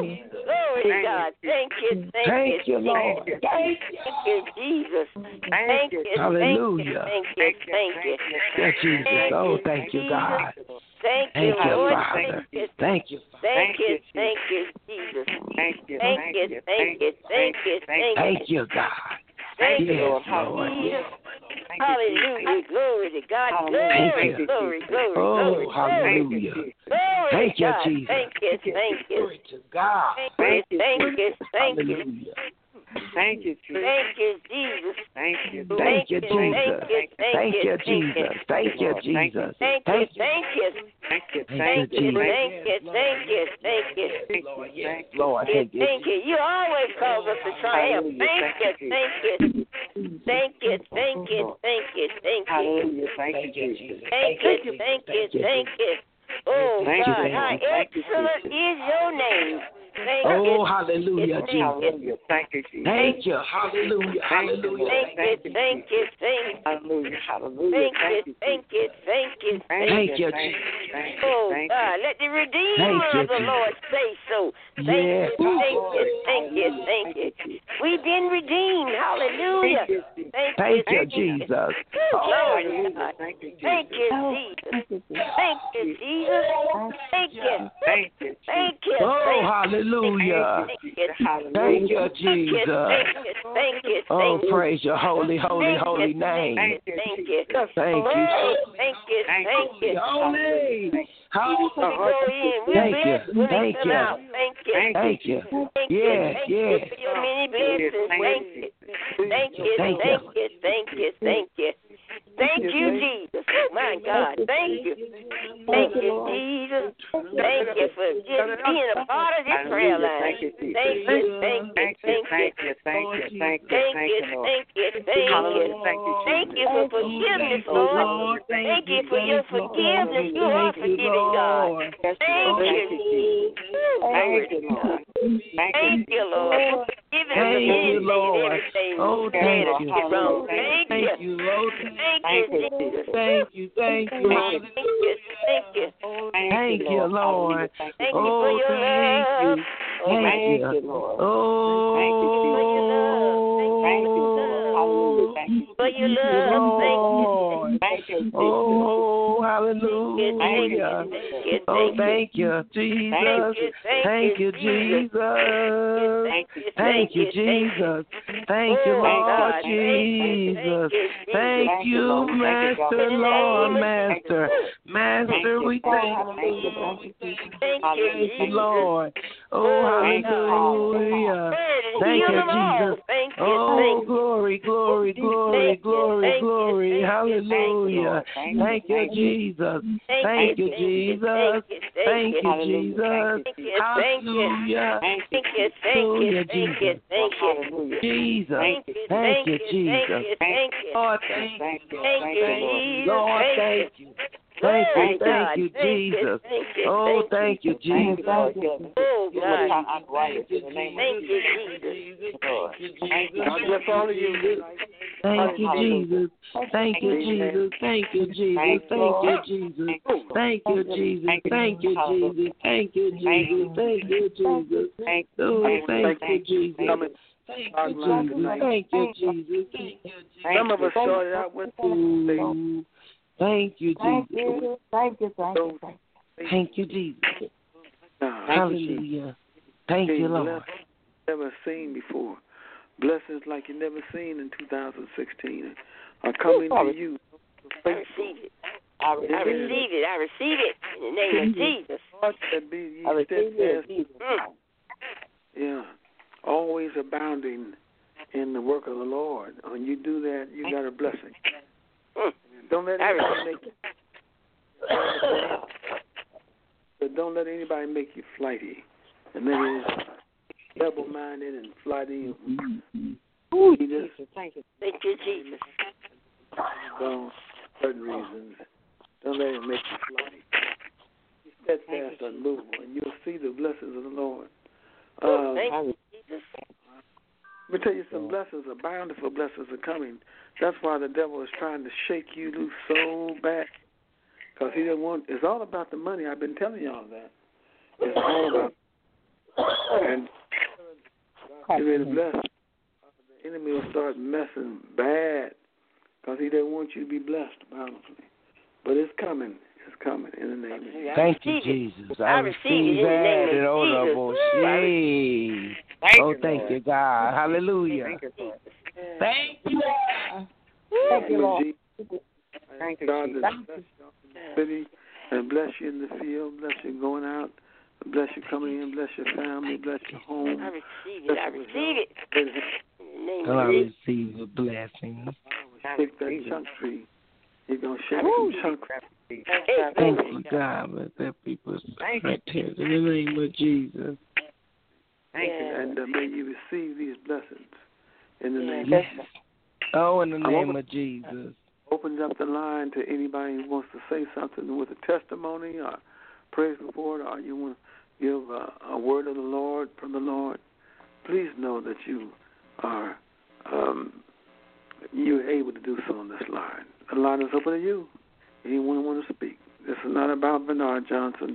E: Glory to God. Thank you.
H: Thank you, Lord.
E: Thank
H: Thank
E: Thank you, Jesus. Thank you.
H: Hallelujah.
E: Thank you. Thank you.
H: you, Jesus. Oh, thank you, God.
E: Thank
H: Thank
E: you,
H: you,
E: Lord.
H: Father.
E: Thank you.
H: Thank you.
E: Thank you. Thank you, Jesus.
J: Thank you,
E: Thank you. Thank you. Thank you. Thank you.
H: Thank you, God.
E: Thank you,
H: Yes,
E: Lord.
H: Lord. Yes.
E: Hallelujah. Glory to God.
H: Thank
E: Glory,
H: you.
E: glory, glory,
H: Oh,
E: glory.
H: hallelujah.
E: Glory
H: Thank
E: to
H: you,
E: God.
H: Jesus.
E: Thank you. Thank you.
H: Glory to God.
E: Thank you. Thank you. Thank you.
H: Hallelujah.
J: Thank you, Jesus.
E: Thank you, Jesus.
J: Thank you.
H: Thank you, Jesus.
E: Thank you.
H: Thank you, Jesus. Thank you,
E: Thank
H: Jesus.
E: you. Thank you. Thank you.
J: Thank you.
E: Thank you. Thank you. Thank you. Thank you.
H: Lord, yes, Lord. Thank you.
E: Thank you. You always cause us to triumph. Thank you. Thank you. Thank you. Thank you. Thank you. Thank you.
J: Hallelujah. Thank you, Jesus.
E: Thank you. Thank you. Thank you. Oh
J: Thank you,
E: God, how
J: Lord. Thank you,
E: excellent is your name. Thank
H: Oh,
E: you.
H: hallelujah, Jesus.
J: Hallelujah. Thank you, Jesus.
H: Thank you. Hallelujah. Hallelujah.
E: Thank you. Thank you. Thank you.
J: Hallelujah. Hallelujah.
E: Thank you. Thank you. Thank you.
H: Thank you,
J: Thank
H: Jesus.
J: you. Thank you.
E: Oh
J: Thank
E: God, let the Redeemer
H: you,
E: of the
H: Jesus.
E: Lord say so. Thank
H: Yes.
E: you. Thank you. Thank you. Thank you. We've been redeemed. Hallelujah. Thank
H: Thank
E: you.
H: you, Jesus.
E: Glory to God.
J: Thank you, Jesus.
E: Thank you, Jesus. Thank you, Jesus. Thank you.
J: Thank you.
E: Thank you.
H: Oh, hallelujah.
E: Thank you.
H: Thank you,
E: Thank you.
H: Jesus.
E: Thank you. Thank you.
H: Oh,
E: Thank you.
H: praise your holy, holy, holy name.
E: Thank you. Thank you.
H: Thank you.
E: Oh, thank you. Thank you.
H: Holy.
E: We go in. We're
H: Thank
E: blessed
H: you.
E: when we
H: Thank
E: come
H: you.
E: out. Thank you.
H: Thank you.
E: Thank you.
H: Yes,
E: Thank
H: yes.
E: you for your many blessings. Thank you. Thank you.
H: Thank you.
E: Thank you. Thank you. Thank you. Thank you, Jesus. My God. Thank you. Thank you, Jesus. Thank you for just being a part of this prayer line. Thank you. Thank you. Thank you. Thank you.
J: Thank you. you, thank you,
E: Thank
J: thank
E: you,
J: you, Lord.
E: thank you, thank you. Thank you for forgiveness, Lord. Thank you for your forgiveness. You are forgiving God. Thank you.
J: Thank you, Lord.
E: Thank you, Lord. Forgiving us of anything and everything
H: Oh,
E: that made us
H: thank you.
E: get wrong. Thank
H: Thank
E: you.
H: you, Lord.
E: Thank you, Jesus.
H: Thank you, thank you.
E: Thank you, thank you.
H: Thank you, Lord.
E: Thank you for
H: Oh,
E: your
H: thank
E: love.
H: you. Thank you.
J: Lord.
H: Oh,
J: Thank you,
E: for your love. Thank you for your love.
J: Hallelujah.
E: Thank you.
J: For your love. Thank you, Jesus.
H: Oh, hallelujah. Oh, thank you, Jesus. Thank you, Jesus. Thank you, Jesus. Thank you, Lord Jesus. Thank you, Master, Lord, Master. Master, we thank you.
E: Thank you,
H: Thank you, Lord. Oh, hallelujah. Thank you, Jesus. Oh, glory, glory, glory, glory, glory. Hallelujah. Thank you, Jesus. Thank you, Jesus. Thank you, Jesus. Hallelujah.
E: Thank you, thank you, thank you, thank you.
H: Jesus. Thank you, Jesus.
E: Thank you.
H: Lord, thank you.
E: Thank you,
H: Lord, thank you. Thank you, thank you, Jesus. Oh, thank you, Jesus.
E: Oh, God.
H: Thank you,
E: Thank you, Jesus.
B: God bless all of you.
H: Thank you, Jesus. Thank you, Jesus. Thank you, Jesus. Thank you, Jesus. Thank you, Jesus. Thank you, Jesus. Thank you, Jesus. Thank you, Jesus. Oh, thank you, Jesus. Thank you, Jesus. Thank you, Jesus. Thank you, Jesus.
B: Some of us started out with
H: Ooh, thank you,
D: Thank
H: Jesus.
D: you. Thank you. Thank you. Thank you.
H: Thank you, Jesus. Hallelujah. Thank you, Lord.
B: Never seen before. Blessings like you never seen in two thousand sixteen are coming to you.
E: I receive it. I receive it. I receive it in the name of Jesus.
B: I receive it. Yeah. Always abounding in the work of the Lord. When you do that, you got a blessing.
E: Mm.
B: Don't let anybody make you. But don't let anybody make you flighty, and that is double-minded and flighty.
J: Ooh, Jesus, thank you.
E: Thank you, Jesus.
B: For certain reasons, don't let it make you flighty. Be steadfast and unmovable, and you'll see the blessings of the Lord. Uh,
E: Thank you, Jesus.
B: Let me tell you, some blessings, are bountiful blessings are coming. That's why the devil is trying to shake you loose so bad. Because he doesn't want, it's all about the money. I've been telling y'all that. It's all about, and you're really blessed. The enemy will start messing bad because he doesn't want you to be blessed bountifully. But it's coming. It's coming in the name of Jesus.
H: Thank you, Jesus. I,
E: I receive it in the name of Jesus.
H: Oh, thank you, God. Hallelujah.
J: Thank you, Lord.
H: Thank you, God.
D: Thank you, Lord.
B: Thank you, God, that bless you in the city and bless you in the field, bless you going out, bless you coming in, bless your family, bless your home.
E: I receive it. I receive it. In the name
H: Oh, I
E: of Jesus.
H: receive the blessings.
B: Shake that chunk tree. You're going to shake some chunk tree.
H: Thank you, God. Let that people right here in the name of Jesus.
B: Thank you. And uh, may you receive these blessings in the name
H: Yes.
B: of Jesus.
H: Oh, in the name of Jesus.
B: Opens up the line to anybody who wants to say something with a testimony or praise report, or you want to give a, a word of the Lord from the Lord. Please know that you are um, you're able to do so on this line. The line is open to you. Anyone want to speak? This is not about Bernard Johnson.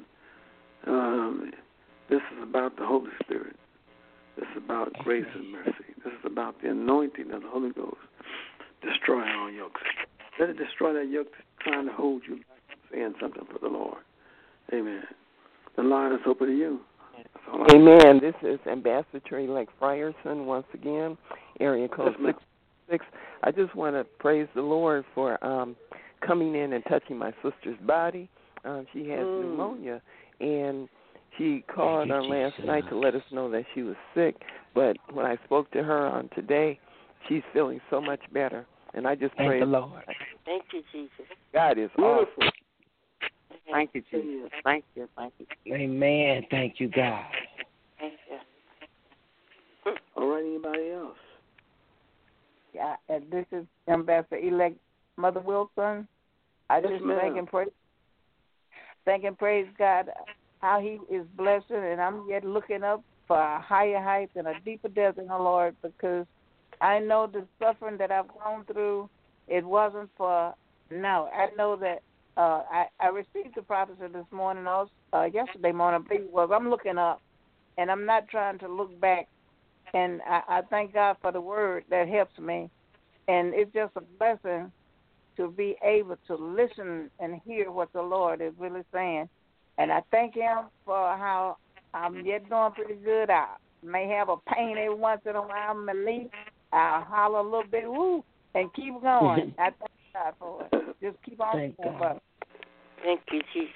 B: Um, this is about the Holy Spirit. This is about grace and mercy. This is about the anointing of the Holy Ghost. Destroy all yokes. Let it destroy that yoke trying to hold you back from saying something for the Lord. Amen. The line is open to you.
F: Amen. This is Ambassador Trey-Lake Frierson once again, area code six six. I just want to praise the Lord for um, coming in and touching my sister's body. Um, she has mm. pneumonia, and she called on last night to let us know that she was sick. But when I spoke to her on today, she's feeling so much better. And I just
H: Thank
F: praise
H: the Lord.
E: Thank you, Jesus.
F: God is awesome.
J: Thank you, Jesus. Thank you. Thank you.
H: Amen. Thank you, God.
E: Thank you.
B: All right, anybody else?
D: I, and this is Ambassador-elect Mother Wilson. I
B: Yes,
D: just
B: ma'am.
D: thank and praise, thank and praise God how He is blessing, and I'm yet looking up for a higher height and a deeper depth in the Lord, because I know the suffering that I've gone through, it wasn't for now. I know that uh, I, I received the prophecy this morning, also uh, yesterday morning. I believe it was. I'm looking up, and I'm not trying to look back. And I, I thank God for the word that helps me. And it's just a blessing to be able to listen and hear what the Lord is really saying. And I thank Him for how I'm yet doing pretty good. I may have a pain every once in a while. I'm leave. I'll holler a little bit, woo, and keep going. I thank God for it. Just keep on
H: Thank
D: going.
H: God.
E: Thank you, Jesus.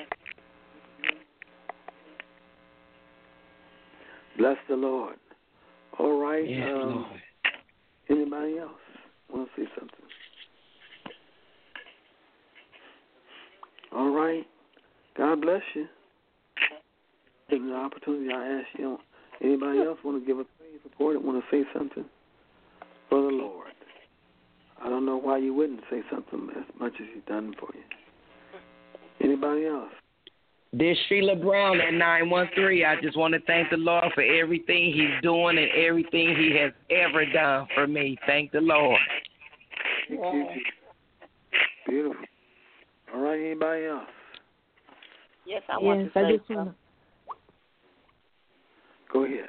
B: Bless the Lord. All right.
H: Yes,
B: um,
H: Lord.
B: Anybody else want to say something? All right. God bless you. Taking the opportunity, I ask you, anybody else want to give a praise report and want to say something for the Lord? I don't know why you wouldn't say something as much as He's done for you. Anybody else?
H: This Sheila Brown at nine one three. I just want to thank the Lord for everything He's doing and everything He has ever done for me. Thank the Lord.
B: Thank you, Jesus. Beautiful. All right, anybody else?
G: Yes, I
A: Yes,
G: want to
A: I
G: say
A: just want to.
B: Go ahead.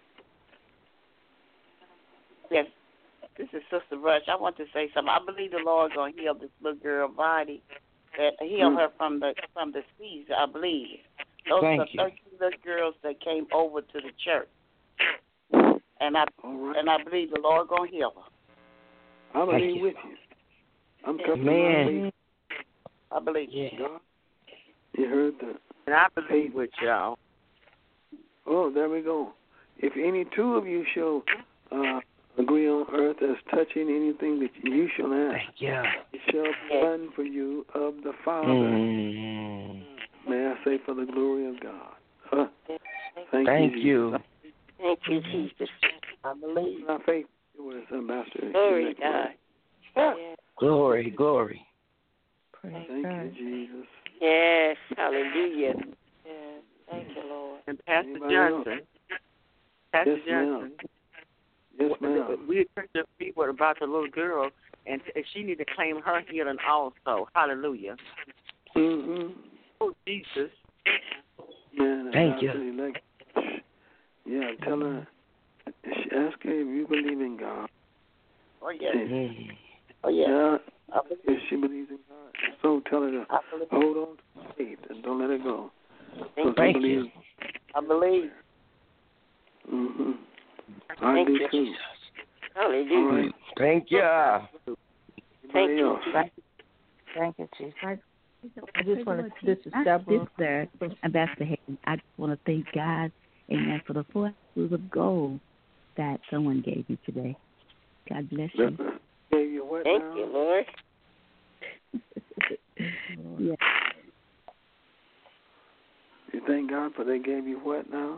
G: Yes, this is Sister Rush. I want to say something. I believe the Lord gonna heal this little girl's body, that heal
B: Mm.
G: her from the from the seas. I believe those
H: Thank
G: are the
H: you.
G: thirteen little girls that came over to the church, and I
B: All right.
G: and I believe the Lord gonna heal her.
B: I
H: Thank
B: believe
H: you.
B: with you. I'm coming
H: Man.
G: I believe.
H: Yeah.
B: God, you heard that.
J: And I believe with y'all.
B: Oh, there we go. If any two of you shall uh, agree on earth as touching anything that you shall ask,
H: Thank you.
B: it shall be done for you of the Father.
H: Mm.
B: May I say for the glory of God. Huh. Thank,
H: Thank
B: you.
H: you.
B: Jesus.
E: Thank you, Jesus.
G: I believe.
B: My faith was Ambassador.
E: Glory to God.
G: Yeah.
H: Glory, glory.
B: Thank you, Jesus.
E: Yes, hallelujah. Yes, thank you, Lord.
J: And Pastor
B: Anybody
J: Johnson,
B: else?
J: Pastor
B: Yes, ma'am.
J: Johnson,
B: Yes, ma'am.
J: we heard the people about the little girl, and she need to claim her healing also. Hallelujah.
B: Mm-hmm.
J: Oh, Jesus.
B: Man,
H: Thank you.
B: Ambassador-elect, yeah, tell her, ask her if you believe in God.
G: Oh yes.
H: Mm.
G: Oh yes.
B: Yeah,
G: I believe.
B: if she believes in God. So tell her to
G: I believe.
B: hold on to faith and don't let it go. So
H: Thank
B: believe.
H: you.
G: I believe.
B: Mm-hmm. I
E: Thank
B: do
E: you,
B: too.
E: Jesus. Hallelujah.
B: All right.
H: Thank you.
E: Thank
B: Anybody
E: you,
B: else?
E: Jesus.
D: Thank you, Jesus.
A: I just want to. This is
C: I-
A: Deborah.
C: This there, Ambassador Hayden, I just want to thank God, amen, for the four ounces of gold that someone gave you today. God bless you.
B: Gave you what
E: Thank
B: now?
E: you, Lord.
C: Yeah.
B: You thank God for they gave you what now?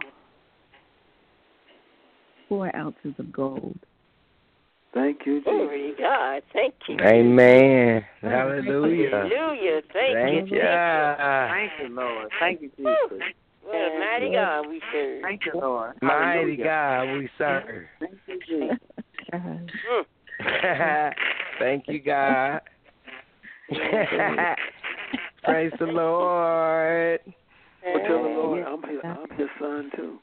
C: Four ounces of gold.
B: Thank you, Jesus.
E: Glory to God. Thank you.
H: Amen. Hallelujah.
E: Hallelujah. Thank,
H: Thank
E: you.
H: you.
J: Thank you, Lord. Thank you, Jesus.
E: What a mighty God we serve.
J: Thank you, Lord.
H: Mighty
J: Hallelujah.
H: God we serve.
J: Thank you, Jesus.
E: Mm.
H: Thank you, God. Praise the Lord.
B: Well, tell the Lord, I'm his, I'm his son too.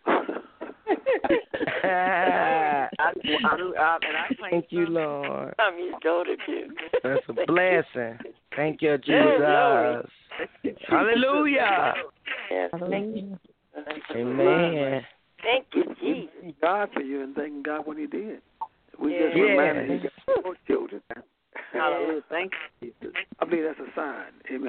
J: I, I, I, and I
H: Thank you, Lord.
E: I'm his daughter too.
H: That's a blessing. Thank you,
E: glory.
H: Jesus. Hallelujah.
E: Yes, thank you.
H: Amen.
E: Thank you,
B: We
E: Jesus.
B: thank God for you and thanking God what He did. We just
E: Yeah.
B: reminded you got four children.
J: Hallelujah. Thank you, Jesus.
B: I believe that's a sign. Amen.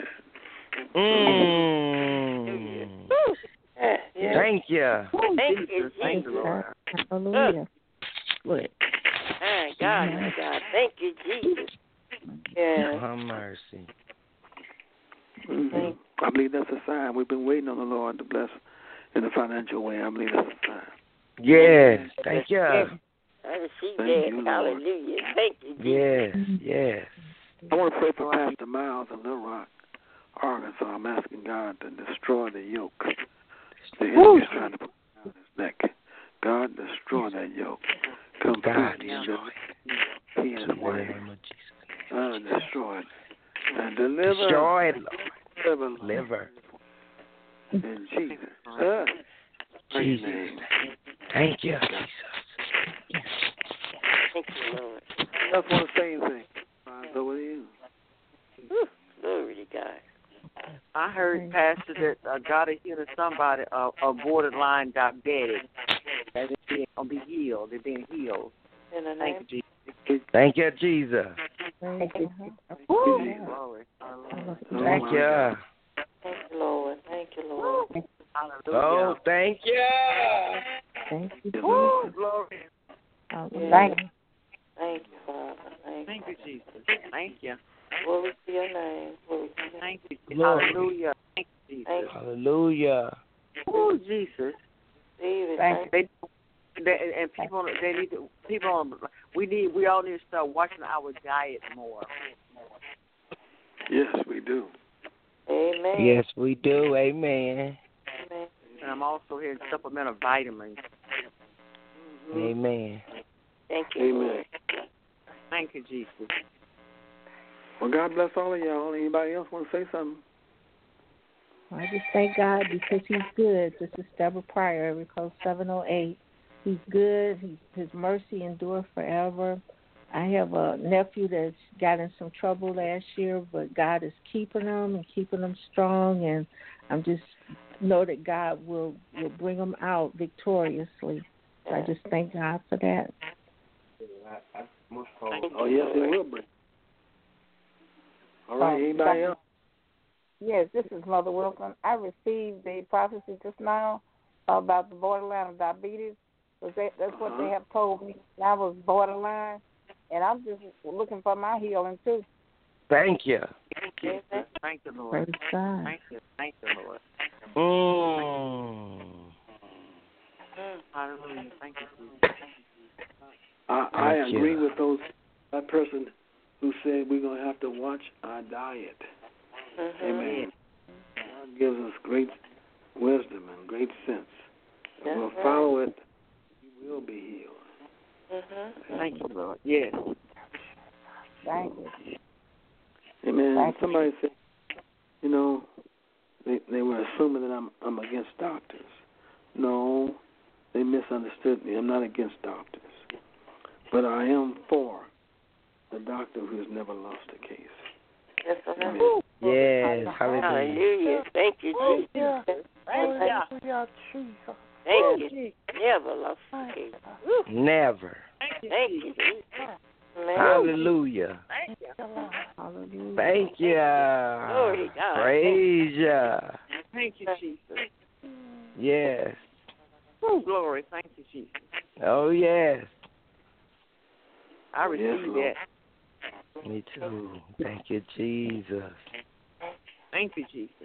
H: Mm.
E: Yeah, yeah.
H: Thank you.
E: Thank you,
J: Jesus. Thank
E: Jesus.
J: you, Lord.
A: Hallelujah.
C: Look.
E: My God, my God. Thank you, Jesus. Yeah.
H: Have mercy.
B: Mm-hmm. I believe that's a sign. We've been waiting on the Lord to bless in a financial way. I believe that's a sign.
H: Yes. Thank you.
E: I receive
B: Thank
E: that.
B: you, Lord.
E: Hallelujah. Thank you, Jesus.
H: Yes, yes.
B: I want to pray for Pastor Miles in Little Rock, Arkansas. I'm asking God to destroy the yoke. The enemy is trying to put down his neck. God, destroy that yoke. Come
H: God,
B: in
H: destroy
B: the He and
H: In the
B: way.
H: name of Jesus.
B: Uh, destroy it. And deliver.
H: Destroy it, Lord.
B: Deliver. Lord.
H: Deliver.
B: In Jesus. Uh,
H: Jesus.
B: name.
H: Thank you, Jesus.
E: Thank you, Lord.
B: I just want to say anything. It's over to you.
E: Whew. Glory to God.
J: I heard, Pastor, that uh, God is healing somebody, uh, a borderline diabetic, that they're going to be healed. They're being healed.
E: In the
J: Thank
E: name
J: you, Jesus.
H: Thank you, Jesus.
A: Thank you.
J: Glory.
H: Thank you.
E: Thank you, Lord. Thank you, Lord.
J: Hallelujah.
H: Oh, thank you.
A: Thank you.
J: Woo, glory.
A: Hallelujah.
E: Thank you. Thank you, Father. Thank,
J: Thank you, Jesus. Thank you.
E: Glory to your name. Glory to your
J: Thank you.
H: Glory.
J: Hallelujah. Thank you, Jesus.
E: Thank
H: Hallelujah.
J: Oh, Jesus.
E: David.
J: Thank you. They, they, and people, they need to, people, we need, we all need to start watching our diet more.
B: Yes, we do.
E: Amen.
H: Yes, we do. Amen.
E: Amen.
J: And I'm also here supplemental vitamins. Mm-hmm.
H: Amen.
E: Thank you.
B: Amen.
E: Lord.
J: Thank you, Jesus.
B: Well, God bless all of y'all. Anybody else want to say something?
A: I just thank God because He's good. This is Deborah Pryor, area code seven oh eight. He's good. He, his mercy endures forever. I have a nephew that's got in some trouble last year, but God is keeping him and keeping him strong, and I'm just know that God will, will bring him out victoriously. So I just thank God for that.
B: Oh, yes, it will bring. All right, anybody else?
D: Yes, this is Mother Wilson. I received the prophecy just now about the borderline of diabetes. Because they, that's what
B: Uh-huh.
D: they have told me. I was borderline, and I'm just looking for my healing, too.
H: Thank you.
J: Thank you, Jesus. Thank you, Lord.
A: Praise God.
J: Thank you. Thank you, Lord.
H: Mm.
J: Hallelujah. Thank you, Jesus.
B: I, I
H: Thank
B: agree
H: you.
B: with those that person who said we're going to have to watch our diet.
E: Mm-hmm.
B: Amen. God gives us great wisdom and great sense. And
E: That's
B: we'll
E: right.
B: follow it, we will be healed.
E: Mm-hmm.
J: Thank you, Lord. Yes.
D: Thank you.
B: Amen.
D: Thank
B: Somebody said, you know, they they were assuming that I'm I'm against doctors. No, they misunderstood me. I'm not against doctors. But I am for the doctor who's never lost a case.
E: Yes,
B: Amen.
H: Yes. Hallelujah.
E: Hallelujah. Thank you, Jesus.
J: Thank you.
E: Thank you. Never lost a case.
H: Never.
E: Thank you, Jesus. Amen.
H: Hallelujah.
J: Thank you.
A: Hallelujah.
H: Thank you.
E: Glory to God.
H: Praise you.
J: Thank you, Jesus.
H: Yes.
J: Oh, glory. Thank you, Jesus.
H: Oh, yes.
J: I
B: Yes,
J: receive
B: Lord.
J: that.
H: Me too. Thank you, Jesus.
J: Thank you, Jesus.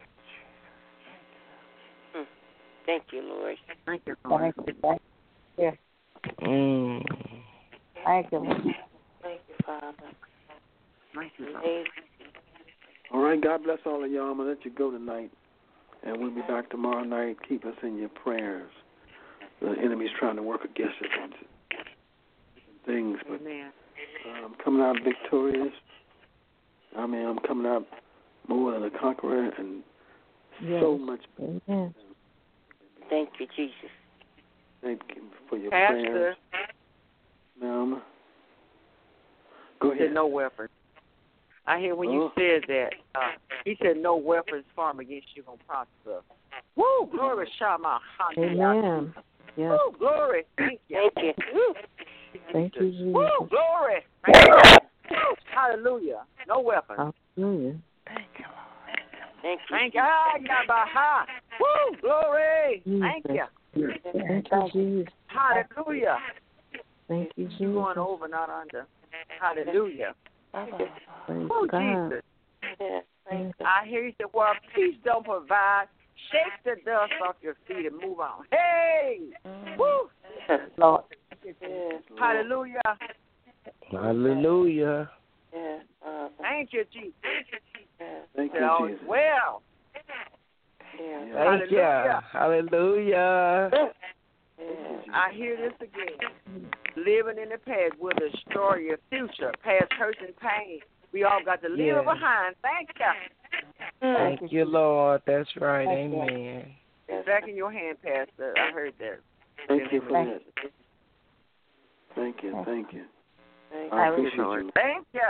E: Mm. Thank you, Lord.
J: Thank you, Lord.
D: Thank you. Thank you. Yes.
H: Mm.
D: Thank you, Lord.
E: Thank you, Father.
J: Thank you, Lord.
E: Amazing.
B: All right, God bless all of y'all. I'm going to let you go tonight. And we'll be back tomorrow night. Keep us in your prayers. The enemy's trying to work against us on things, but
J: Amen.
B: uh, I'm coming out victorious. I mean, I'm coming out more than a conqueror, and
A: Yes.
B: so much.
A: Amen.
E: Thank you, Jesus.
B: Thank you for your
J: Pastor,
B: prayers. Ma'am. Go
J: he said
B: ahead.
J: no weapon. I hear when you
B: Oh.
J: said that, uh, he said no weapons formed against you going to prosper. Woo, glory, Shama.
A: Amen. Yes.
J: Woo, glory. Thank you.
E: Thank you. Woo.
A: Thank you, Jesus.
J: Woo, glory. Thank you. Hallelujah. No weapon.
A: Hallelujah.
E: Thank you.
J: Thank you. Ah, Yabaha. Woo, glory. Thank
A: Jesus.
J: you.
A: Thank you, Jesus.
J: Hallelujah.
A: Thank you,
J: You're
A: Jesus.
J: going over, not under. Hallelujah.
A: Praise
J: Oh,
A: God.
J: Jesus.
E: Yeah. Thank you.
J: I hear you say, well, peace don't provide. Shake the dust off your feet and move on. Hey! Woo!
D: Lord.
J: you, Jesus. Hallelujah.
H: Hallelujah.
G: Yeah. Uh,
J: Thank you, Jesus.
B: Thank
J: That
B: you,
J: all is
B: Jesus.
J: well.
G: yeah.
H: Thank you. Hallelujah.
J: I hear this again. Living in the past will destroy your future. Past hurt and pain. We all got to leave
H: Yeah.
J: it behind. Thank you.
H: Thank you, Lord. That's right. Amen.
J: It's back in your hand, Pastor. I heard that.
B: Thank you for that. Thank you. Thank you. I appreciate you.
J: Thank you.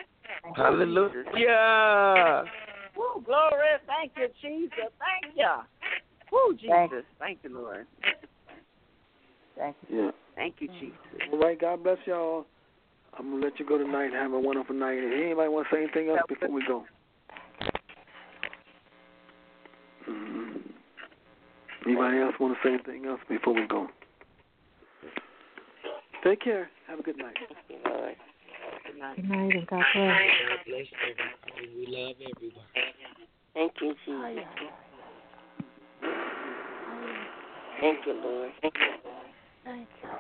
H: Hallelujah.
J: Woo, glory. Thank you, Jesus. Thank you. Woo, Jesus. Thank you, Lord.
D: Thank you.
B: Yeah.
J: Thank you, Jesus.
B: All right, God bless y'all. I'm going to let you go tonight. Have a wonderful night. Anybody want to say anything else before we go? Mm-hmm. Anybody else want to say anything else before we go? Take care. Have a good night.
J: Good night.
A: Good night and God bless.
H: God bless everybody. We love everyone.
G: Thank you, Jesus. Thank you, Lord.
A: Thank you.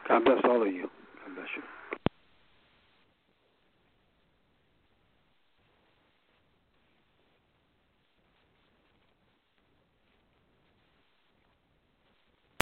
B: God bless all of you.